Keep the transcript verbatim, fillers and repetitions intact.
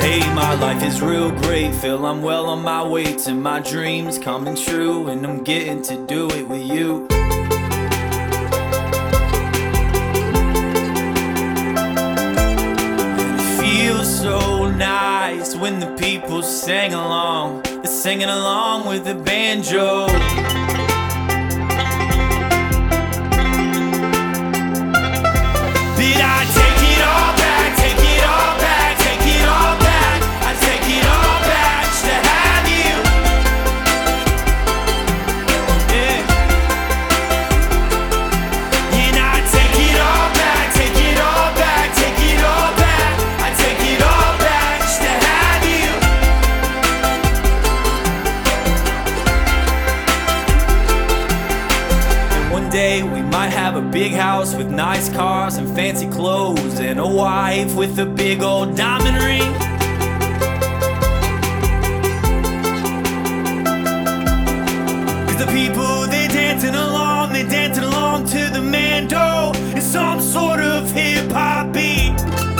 Hey, my life is real great, feel I'm well on my way to my dreams coming true, and I'm getting to do it with you. And it feels so nice when the people sing along, they're singing along with the banjo. Did I take it all back, take it all back, take it all back? I take it all back just to have you. Yeah. And I take it all back, take it all back, take it all back. I take it all back just to have you. And one day we might have a big house with nice cars and fancy clothes, and a wife with a big old diamond ring. Cause the people, they dancing along, they dancing along to the mando. It's some sort of hip-hop beat.